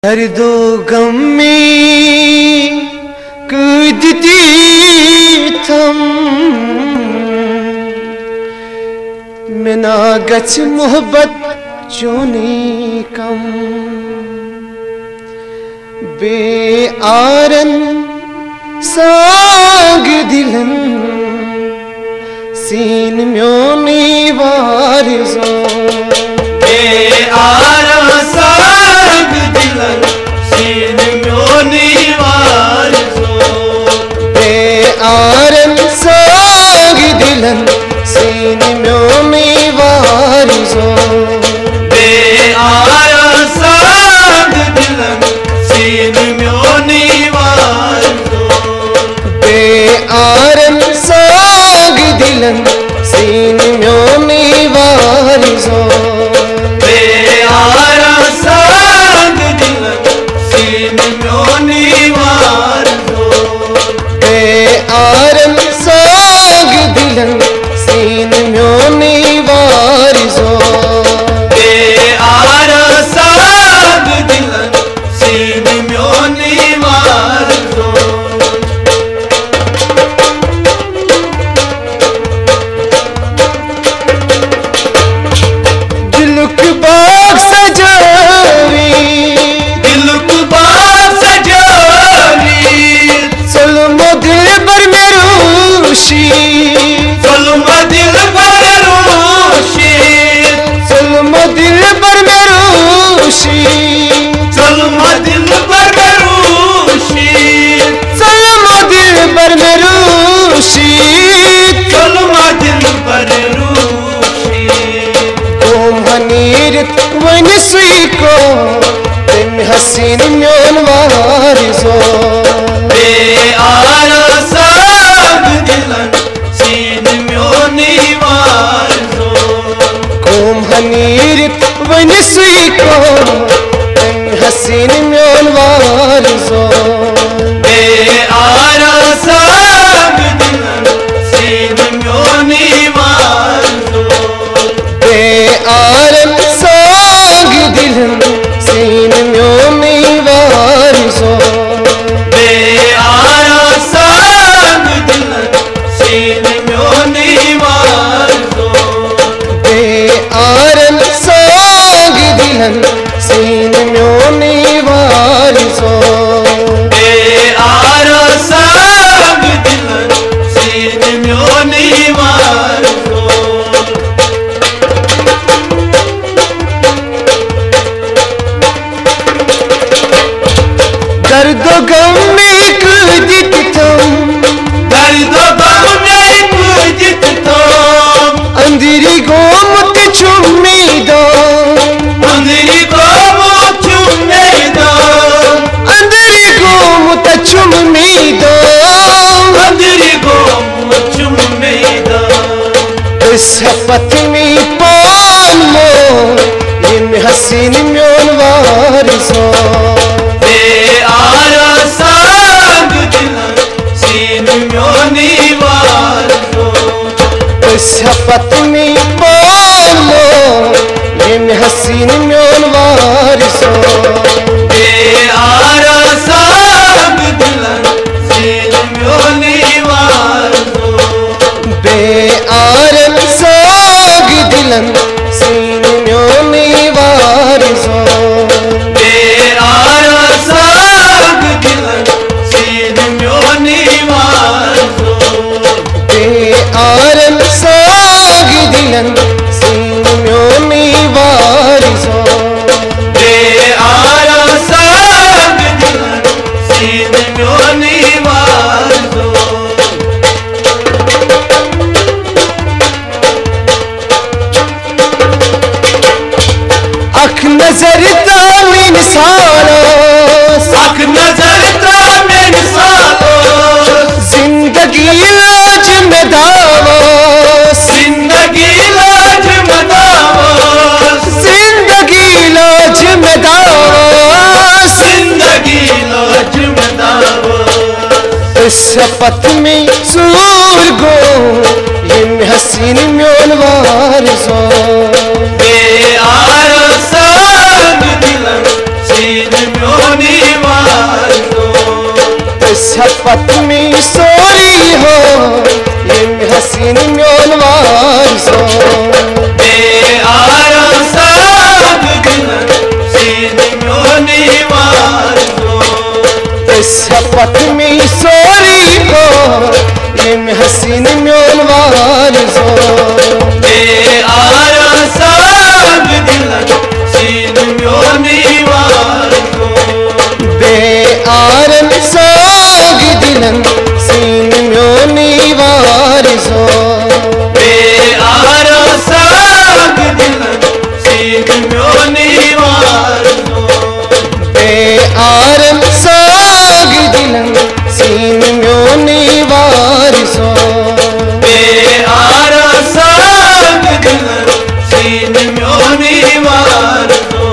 दर्दो गम में कूदती थम मिना गच मोहब्बत चोनी कम बे आरन साग दिलन सीन म्योनी वारिज़ो बे आरन साग दिलन सीन म्योनी वारिज़ो बे आरन साग दिलन सीन म्योनी वारिज़ो बे आरन साग दिलन सीन म्योनी वारिज़ो बे आरन साग दिलन सीन म्योनी वारिज़ो बे आरन साग दिलन सीन म्योनी वारिज़ो बे आरन साग दिलन सीन म्योनी वारिज़ो बे आरन साग दिलन सीन म्योनी वारिज़ो दिलुक बाग सजावी दिलुक बाग सजावी सलमा दिल पर मेरूशी सलमा दिल पर रूशी सलमा दिल पर मेरूशी सलमा दिल पर मेरूशी सलमा दिल पर मेरूशी सलमा दिल पर रूशी हनीर वन सुई को तुम हसीन म्योन वारिज़ो बे आरन साग दिलन सीन म्योनी वारिज़ो कोम हनीर वन सुई को तुम हसीन म्योन वारिज़ो बे आरन साग दिलन सीन म्योनी वारिज़ो बे आरन साग दिलन सीन म्योनी वारिज़ो बे आरन साग दिलन सीन म्योनी वारिज़ो बे आरन साग दिलन सीन म्योनी वारिज़ो बे आरन साग दिलन सीन म्योनी वारिज़ो दर्दो गम में कूदित थम दर्दो गम में कूदित थम अंधेरी गोमत चुम्मी दो अंधेरी गोमत चुम्मी दो अंधेरी गोमत चुम्मी दो अंधेरी गोमत चुम्मी दो इस पत्नी पालो इन हसीन म्योन वारिज़ो बे आरन साग दिलन सीन म्योनी वारिज़ो इस पत्नी पालो इन हसीन म्योन वारिज़ो बे आरन साग दिलन सीन म्योनी वारिज़ो बे आरन साग दिलन सीन म्योनी वारिज़ो बे आरन साग दिलन सीन म्योनी वारिज़ो बे आरन साग दिलन सीन म्योनी वारिज़ो बे आरन साग दिलन सीन म्योनी वारिज़ो अख नजर तामीन सालोस अख नजर तामीन सालोस जिंदगी लाज में दावोस जिंदगी लाज में दावोस जिंदगी लाज में दावोस जिंदगी लाज में दावोस इस पथ में सूर गो ये हसीन म्योन वारिज़ो बे आरन साग दिलन सीन म्योनी शपथ में सोरी हो ये हसीन म्योन वारसो बे आरा साग दिलन सीन म्योनी वारसो शपथ में सोरी हो ये हसीन म्योन वारसो बे आरा साग दिलन सीन म्योनी वारसो बे आरन साग दिलन सीन म्योनी वारसो बे आरा साग दिलन सीन म्योनी वारसो बे आरन साग दिलन सीन म्योनी वारसो बे आरा साग दिलन सीन म्योनी वारसो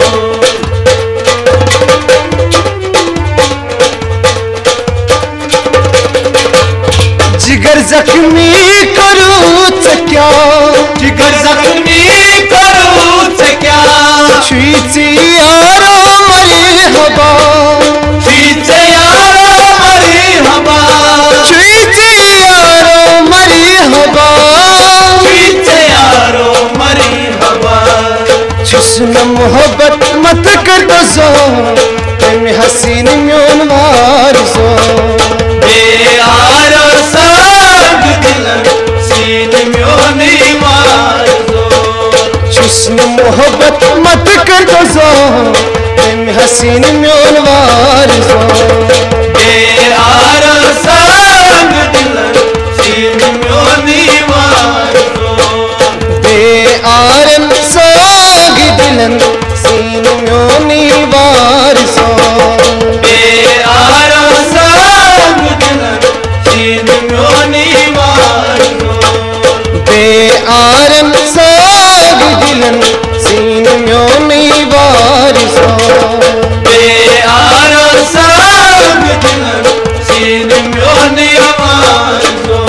जिगर जख्मी करूँ क्या जिगर जख्मी करूँ क्या छुईची यारो मरी हवा छुईचे यारो मरी हवा छुईची यारो मरी हवा छुईचे यारो मरी हवा छुस्न मोहब्बत मत कर दो जो तुम हसीन म्योन वारसो बे आरा साग दिलन सीन म्योनी वारसो छुस्न मोहब्बत मत कर दो जो तुम हसीन म्योन वारसो बे आरा साग दिलन सीन म्योनी वारसो बे आरन साग दिलन सीन म्योनी वारसो बे आरा साग दिलन सीन म्योनी वारसो बे आरन साग दिलन सीन म्योनी वारसो बे आरा साग दिलन सीन म्योनी वारसो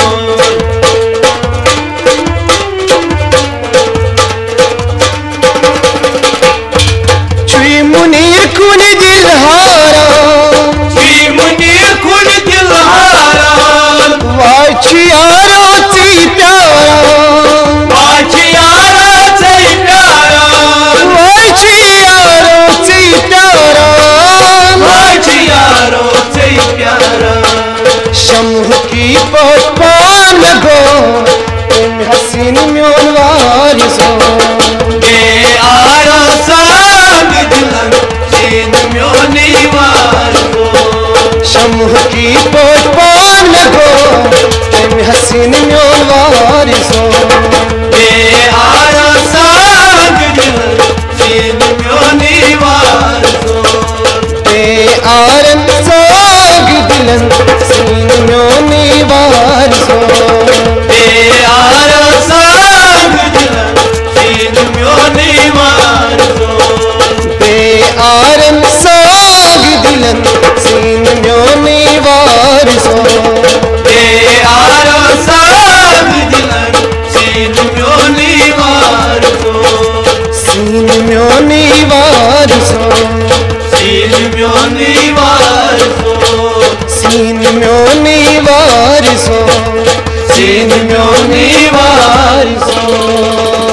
छुई मुनीर कुन दिल हारा श्री मुनीर खुद दिल हारा वाछी यारो ची प्यारा वाची यारा से प्यारा वाछी यारो ची प्यारा वाची यारो से प्यारा शम्ह की पहचान गो तुम हसीन म्योन वारसो बे आरा साग दिलन सीन म्योनी वारसो शम्ह की पहचान गो तुम हसीन म्योन वारसो बे आरा साग दिलन सीन म्योनी वारसो बे आरन साग दिलन सीन म्योनी वारसो बे आरा साग दिलन सीन म्योनी वारसो बे आरन साग दिलन सीन म्योनी वारसो बे आरा साग दिलन सीन म्योनी वारसो सीन म्योनी वारसो सीन म्योनी वारसो सीन म्योनी वारसो सीन म्योनी वारसो